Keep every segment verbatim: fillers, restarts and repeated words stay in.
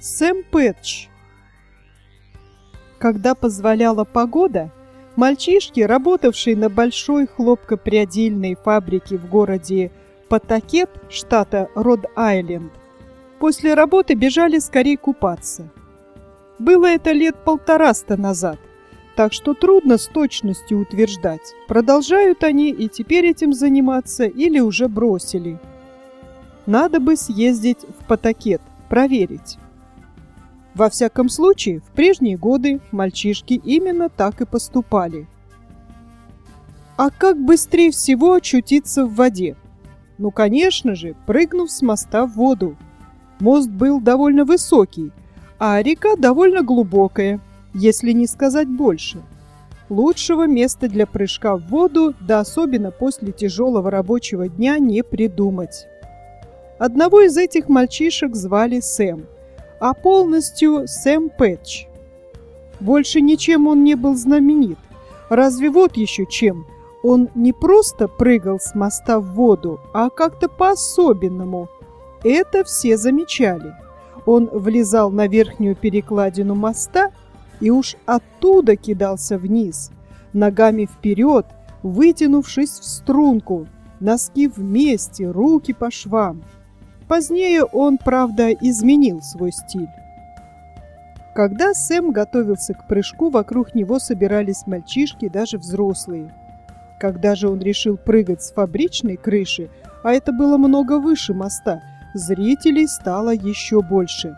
Сэм Пэтч. Когда позволяла погода, мальчишки, работавшие на большой хлопкопрядильной фабрике в городе Патакет, штата Род-Айленд, после работы бежали скорее купаться. Было это лет полтораста назад, так что трудно с точностью утверждать, продолжают они и теперь этим заниматься или уже бросили. Надо бы съездить в Патакет, проверить. Во всяком случае, в прежние годы мальчишки именно так и поступали. А как быстрее всего очутиться в воде? Ну, конечно же, прыгнув с моста в воду. Мост был довольно высокий, а река довольно глубокая, если не сказать больше. Лучшего места для прыжка в воду, да особенно после тяжелого рабочего дня, не придумать. Одного из этих мальчишек звали Сэм, а полностью Сэм Пэтч. Больше ничем он не был знаменит. Разве вот еще чем. Он не просто прыгал с моста в воду, а как-то по-особенному. Это все замечали. Он влезал на верхнюю перекладину моста и уж оттуда кидался вниз, ногами вперед, вытянувшись в струнку, носки вместе, руки по швам. Позднее он, правда, изменил свой стиль. Когда Сэм готовился к прыжку, вокруг него собирались мальчишки, даже взрослые. Когда же он решил прыгать с фабричной крыши, а это было много выше моста, зрителей стало еще больше.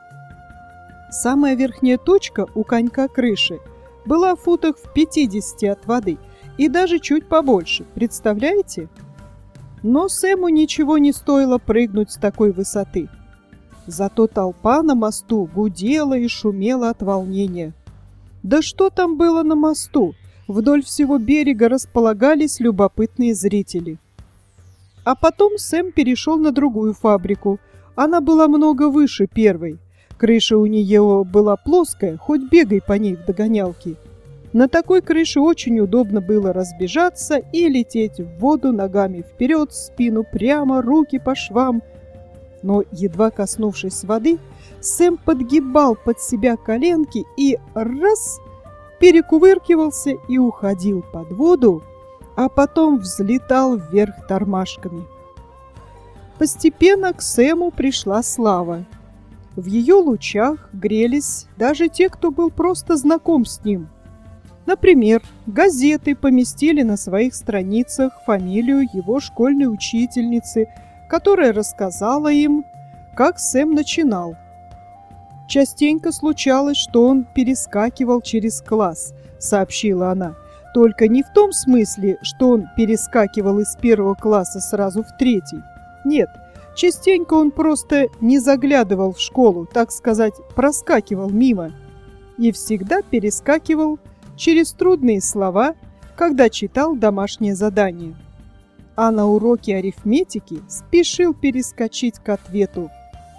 Самая верхняя точка у конька крыши была в футах в пятидесяти от воды и даже чуть побольше, представляете? Но Сэму ничего не стоило прыгнуть с такой высоты. Зато толпа на мосту гудела и шумела от волнения. Да что там было на мосту? Вдоль всего берега располагались любопытные зрители. А потом Сэм перешел на другую фабрику. Она была много выше первой. Крыша у нее была плоская, хоть бегай по ней в догонялки. На такой крыше очень удобно было разбежаться и лететь в воду ногами вперед, спину прямо, руки по швам. Но, едва коснувшись воды, Сэм подгибал под себя коленки и раз перекувыркивался и уходил под воду, а потом взлетал вверх тормашками. Постепенно к Сэму пришла слава. В ее лучах грелись даже те, кто был просто знаком с ним. Например, газеты поместили на своих страницах фамилию его школьной учительницы, которая рассказала им, как Сэм начинал. Частенько случалось, что он перескакивал через класс, сообщила она, только не в том смысле, что он перескакивал из первого класса сразу в третий. Нет, частенько он просто не заглядывал в школу, так сказать, проскакивал мимо. И всегда перескакивал через трудные слова, когда читал домашнее задание. А на уроке арифметики спешил перескочить к ответу.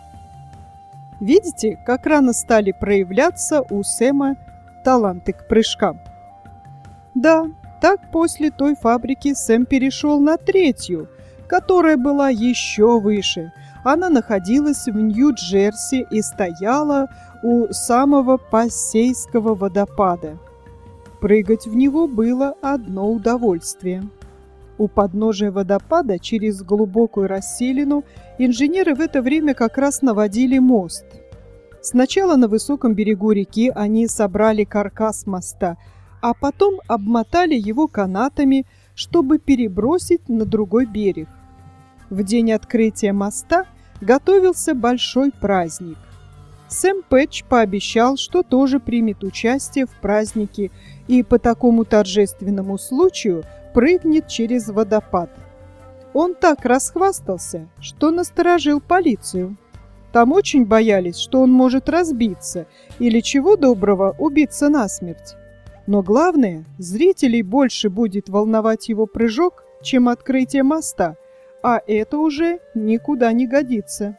Видите, как рано стали проявляться у Сэма таланты к прыжкам? Да, так после той фабрики Сэм перешел на третью, которая была еще выше. Она находилась в Нью-Джерси и стояла у самого Пассейского водопада. Прыгать в него было одно удовольствие. У подножия водопада через глубокую расселину инженеры в это время как раз наводили мост. Сначала на высоком берегу реки они собрали каркас моста, а потом обмотали его канатами, чтобы перебросить на другой берег. В день открытия моста готовился большой праздник. Сэм Пэтч пообещал, что тоже примет участие в празднике и по такому торжественному случаю прыгнет через водопад. Он так расхвастался, что насторожил полицию. Там очень боялись, что он может разбиться или, чего доброго, убиться насмерть. Но главное, зрителей больше будет волновать его прыжок, чем открытие моста, а это уже никуда не годится.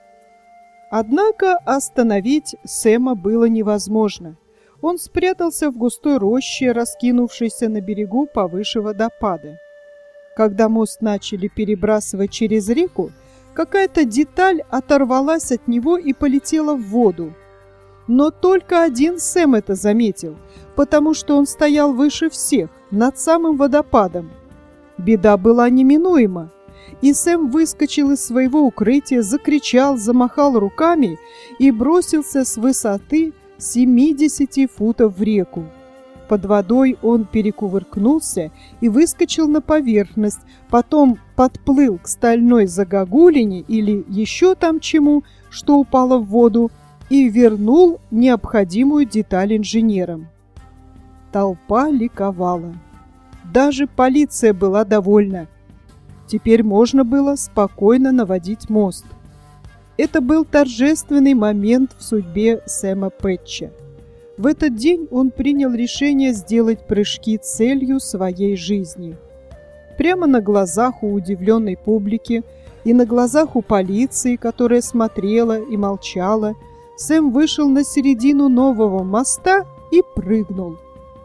Однако остановить Сэма было невозможно. Он спрятался в густой роще, раскинувшейся на берегу повыше водопада. Когда мост начали перебрасывать через реку, Какая-то деталь оторвалась от него и полетела в воду. Но только один Сэм это заметил, потому что он стоял выше всех, над самым водопадом. Беда была неминуема, и Сэм выскочил из своего укрытия, закричал, замахал руками и бросился с высоты семидесяти футов в реку. Под водой он перекувыркнулся и выскочил на поверхность, потом подплыл к стальной загогулине или еще там чему, что упало в воду, и вернул необходимую деталь инженерам. Толпа ликовала. Даже полиция была довольна. Теперь можно было спокойно наводить мост. Это был торжественный момент в судьбе Сэма Пэтча. В этот день он принял решение сделать прыжки целью своей жизни. Прямо на глазах у удивленной публики и на глазах у полиции, которая смотрела и молчала, Сэм вышел на середину нового моста и прыгнул.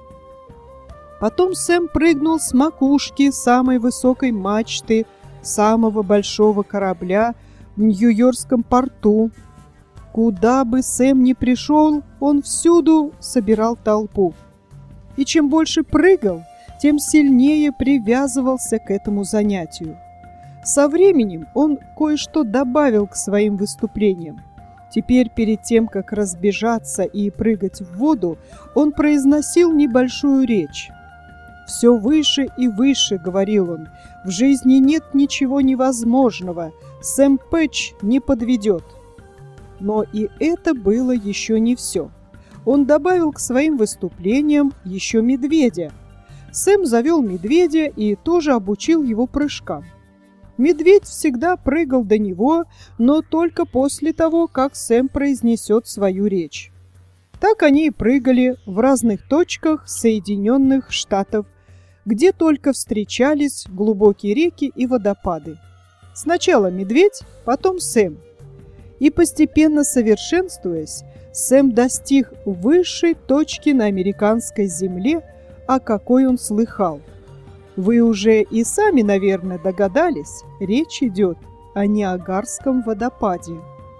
Потом Сэм прыгнул с макушки самой высокой мачты самого большого корабля в Нью-Йоркском порту. Куда бы Сэм ни пришел, он всюду собирал толпу. И чем больше прыгал, тем сильнее привязывался к этому занятию. Со временем он кое-что добавил к своим выступлениям. Теперь, перед тем, как разбежаться и прыгать в воду, он произносил небольшую речь. «Все выше и выше», — говорил он, — «в жизни нет ничего невозможного, Сэм Пэтч не подведет». Но и это было еще не все. Он добавил к своим выступлениям еще медведя. Сэм завел медведя и тоже обучил его прыжкам. Медведь всегда прыгал до него, но только после того, как Сэм произнесет свою речь. Так они и прыгали в разных точках Соединенных Штатов, где только встречались глубокие реки и водопады. Сначала медведь, потом Сэм. И постепенно совершенствуясь, Сэм достиг высшей точки на американской земле, о какой он слыхал. Вы уже и сами, наверное, догадались, речь идет о Ниагарском водопаде.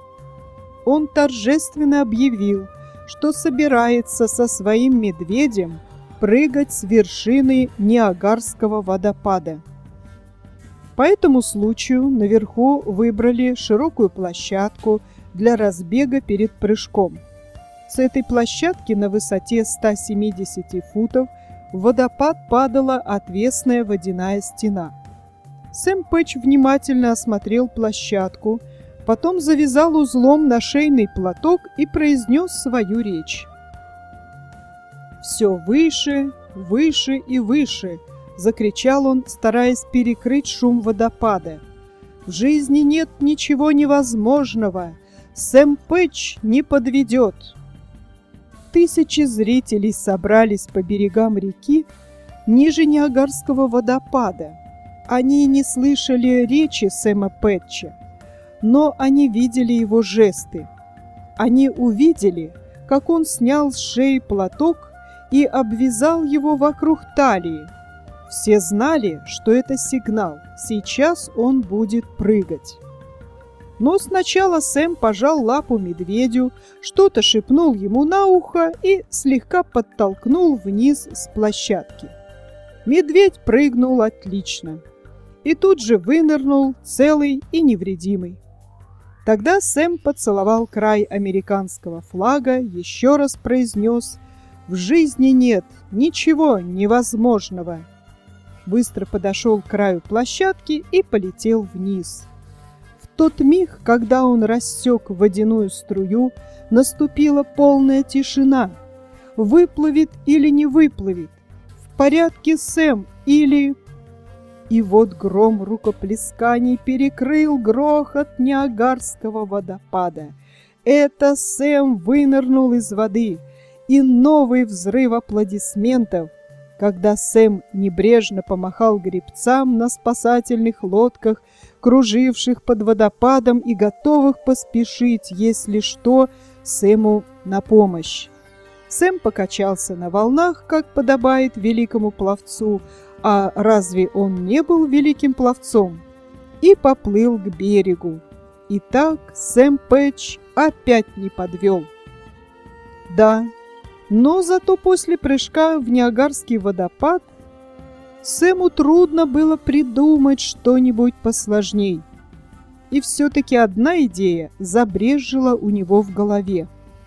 Он торжественно объявил, что собирается со своим медведем прыгать с вершины Ниагарского водопада. По этому случаю наверху выбрали широкую площадку для разбега перед прыжком. С этой площадки на высоте ста семидесяти футов в водопад падала отвесная водяная стена. Сэм Пэтч внимательно осмотрел площадку, потом завязал узлом на шейный платок и произнес свою речь. «Все выше, выше и выше!» — закричал он, стараясь перекрыть шум водопада. «В жизни нет ничего невозможного! Сэм Пэтч не подведет!» Тысячи зрителей собрались по берегам реки ниже Ниагарского водопада. Они не слышали речи Сэма Пэтча, но они видели его жесты. Они увидели, как он снял с шеи платок и обвязал его вокруг талии. Все знали, что это сигнал, сейчас он будет прыгать. Но сначала Сэм пожал лапу медведю, что-то шепнул ему на ухо и слегка подтолкнул вниз с площадки. Медведь прыгнул отлично и тут же вынырнул целый и невредимый. Тогда Сэм поцеловал край американского флага, еще раз произнес: «В жизни нет ничего невозможного». Быстро подошел к краю площадки и полетел вниз. В тот миг, когда он рассек водяную струю, наступила полная тишина. Выплывет или не выплывет? В порядке, Сэм, или... И вот гром рукоплесканий перекрыл грохот Ниагарского водопада. Это Сэм вынырнул из воды, и новый взрыв аплодисментов, когда Сэм небрежно помахал гребцам на спасательных лодках, круживших под водопадом и готовых поспешить, если что, Сэму на помощь. Сэм покачался на волнах, как подобает великому пловцу, а разве он не был великим пловцом? И поплыл к берегу. И так Сэм Пэтч опять не подвел. Да, но зато после прыжка в Ниагарский водопад Сэму трудно было придумать что-нибудь посложней. И все-таки одна идея забрезжила у него в голове.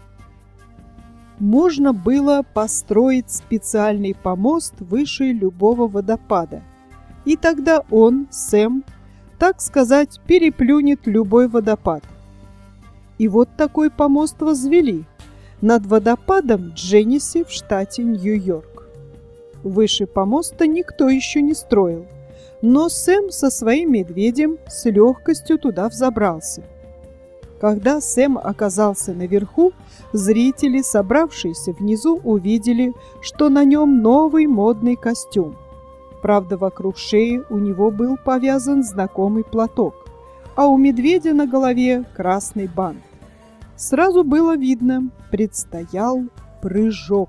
Можно было построить специальный помост выше любого водопада. И тогда он, Сэм, так сказать, переплюнет любой водопад. И вот такой помост возвели над водопадом Дженнесси в штате Нью-Йорк. Выше помоста никто еще не строил, но Сэм со своим медведем с легкостью туда взобрался. Когда Сэм оказался наверху, зрители, собравшиеся внизу, увидели, что на нем новый модный костюм. Правда, вокруг шеи у него был повязан знакомый платок, а у медведя на голове красный бант. Сразу было видно, предстоял прыжок.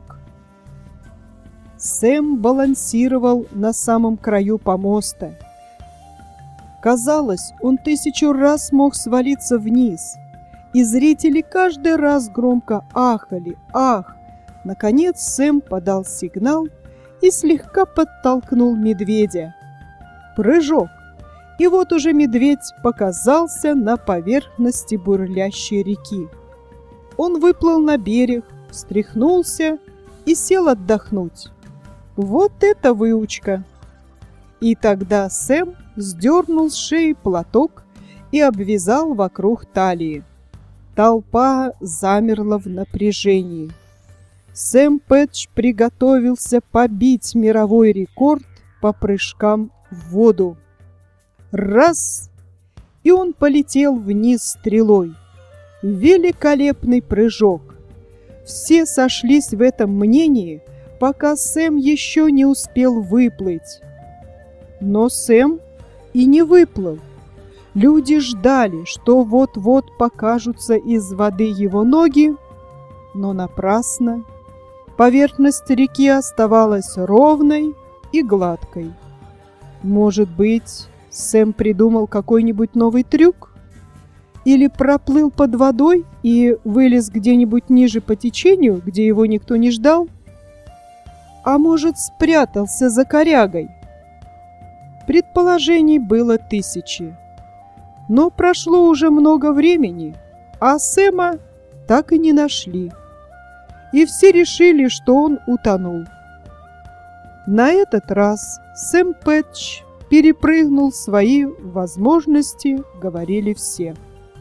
Сэм балансировал на самом краю помоста. Казалось, он тысячу раз мог свалиться вниз, и зрители каждый раз громко ахали, ах! Наконец Сэм подал сигнал и слегка подтолкнул медведя. Прыжок! И вот уже медведь показался на поверхности бурлящей реки. Он выплыл на берег, встряхнулся и сел отдохнуть. Вот это выучка! И тогда Сэм сдернул с шеи платок и обвязал вокруг талии. Толпа замерла в напряжении. Сэм Пэтч приготовился побить мировой рекорд по прыжкам в воду. Раз! И он полетел вниз стрелой. Великолепный прыжок! Все сошлись в этом мнении, пока Сэм еще не успел выплыть. Но Сэм и не выплыл. Люди ждали, что вот-вот покажутся из воды его ноги, но напрасно. Поверхность реки оставалась ровной и гладкой. Может быть, Сэм придумал какой-нибудь новый трюк? Или проплыл под водой и вылез где-нибудь ниже по течению, где его никто не ждал? А может, спрятался за корягой? Предположений было тысячи. Но прошло уже много времени, а Сэма так и не нашли. И все решили, что он утонул. На этот раз Сэм Пэтч перепрыгнул свои возможности, говорили все.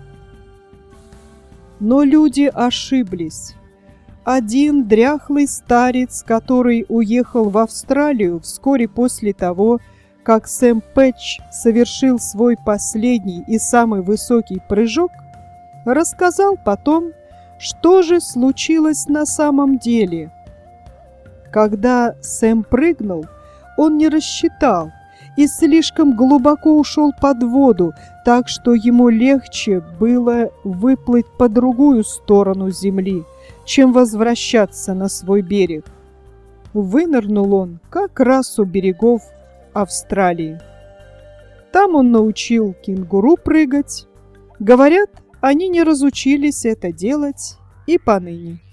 Но люди ошиблись. Один дряхлый старец, который уехал в Австралию вскоре после того, как Сэм Пэтч совершил свой последний и самый высокий прыжок, рассказал потом, что же случилось на самом деле. Когда Сэм прыгнул, он не рассчитал и слишком глубоко ушел под воду, так что ему легче было выплыть по другую сторону земли, чем возвращаться на свой берег. Вынырнул он как раз у берегов Австралии. Там он научил кенгуру прыгать. Говорят, они не разучились это делать и поныне.